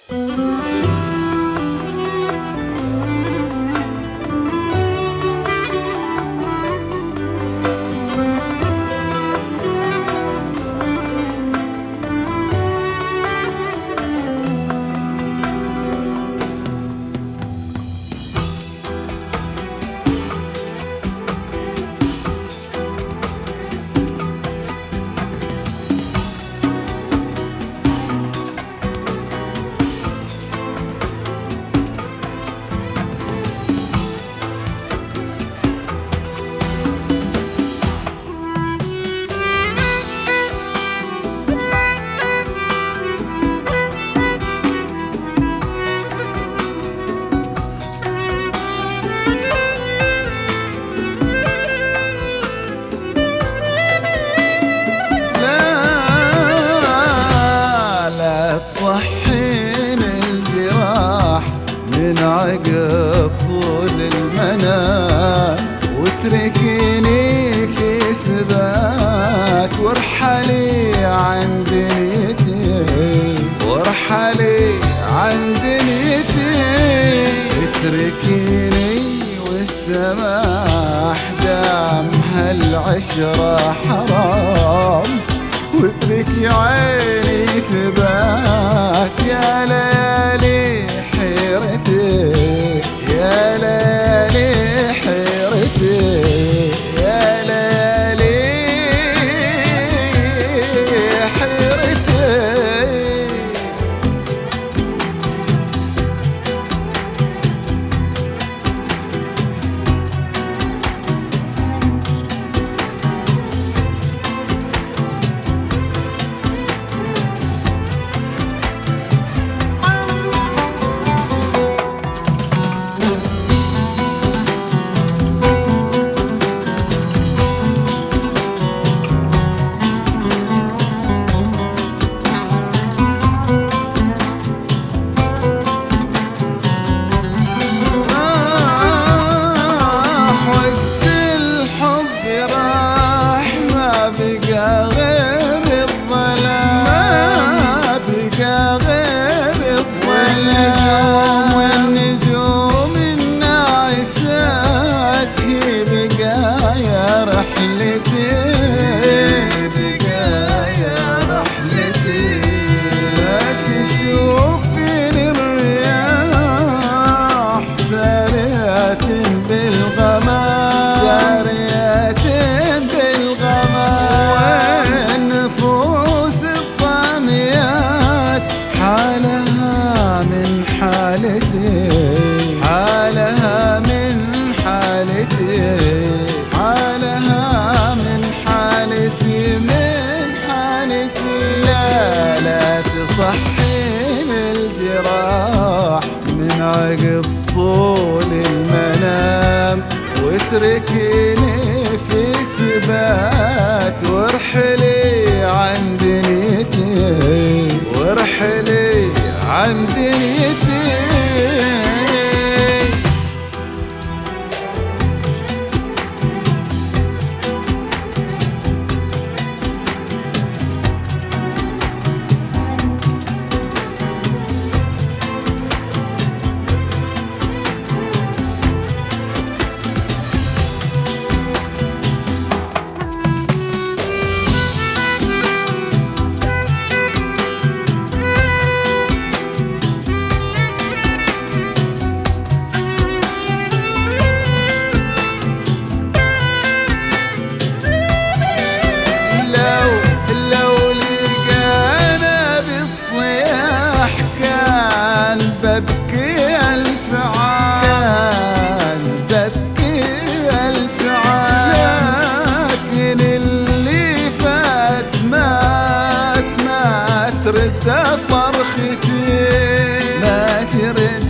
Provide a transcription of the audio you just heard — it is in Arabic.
تصحين الجراح من عقب طول المنام، وتركيني في سبات وارحلي عن دنيتي، وارحلي عن دنيتي. اتركيني والسماح دام هالعشرة حرام، واتركي عيني تبات يا ليالي حيرتي، يا ليالي حيرتي، يا ليالي حيرتي. حالها من حالتي، حالها من حالتي، من حالتي. لا لا تصحين الجراح من عقب طول المنام، واتركيني في سبات وارحلي عن دنيتي، وارحلي عن دنيتي. ببكي ألف عام، ببكي ألف عام، لكن اللي فات مات، ما ترد صرختي، ما ترد